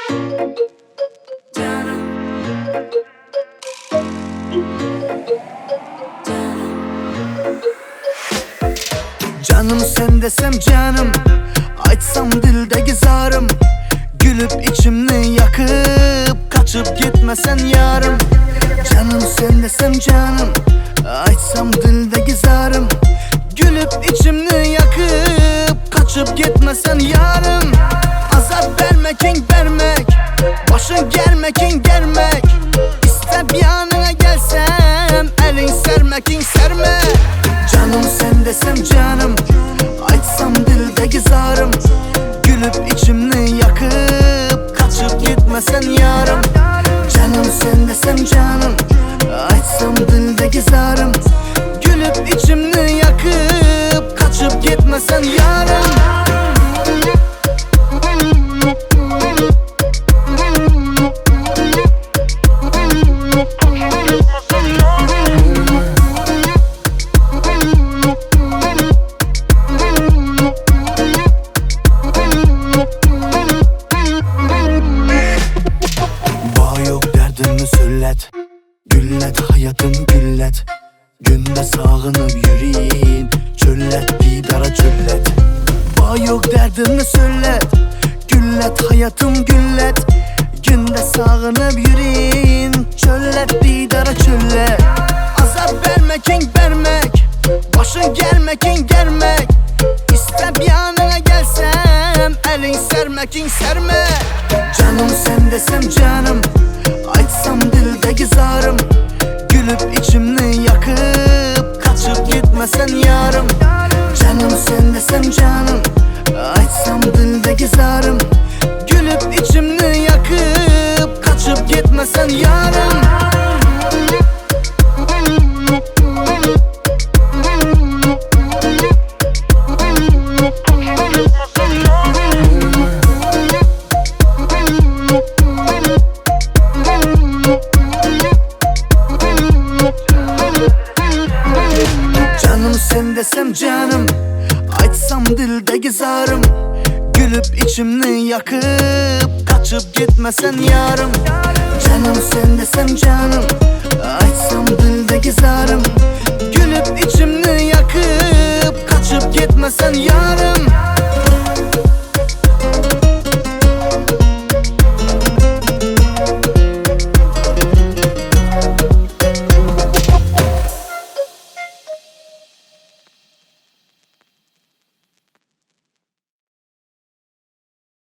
Canım sen desem canım, açsam dildeki zarım, gülüp içimni yakıp kaçıp gitmesen yarım. Canım sen desem canım, açsam dildeki zarım, gülüp içimni yakıp kaçıp gitmesen yarım. Azap vermekin vermek, başın gelmekin gelmek, İste bir yanına gelsem, elin sermekin serme. Canım sen desem canım, açsam dildeki zarım, gülüp içimni yakıp kaçıp gitmesen yarım. Canım sen desem canım, açsam dildeki zarım, gülüp içimni yakıp kaçıp gitmesen yarım. Güllet hayatım güllet, günde sağınıp yürüyün, çöllet didara çöllet. Bağ yok derdini söylet, güllet hayatım güllet, günde sağınıp yürüyün, çöllet didara çöllet. Azap vermekin vermek, başın gelmekin gelmek, İste bir yanına gelsem, elin sermekin serme. Canım sen desem canım, açsam dildeki zarım, gülüp içimni yakıp kaçıp gitmesen yarım. Canım sen desem canım, açsam dildeki zarım, gülüp içimni yakıp kaçıp gitmesen yarım. Canım sen desem canım, açsam dildeki zarım, gülüp içimni yakıp kaçıp gitmesen yarım. Canım sen desem canım, açsam dildeki zarım, gülüp içimni yakıp kaçıp gitmesen yarım.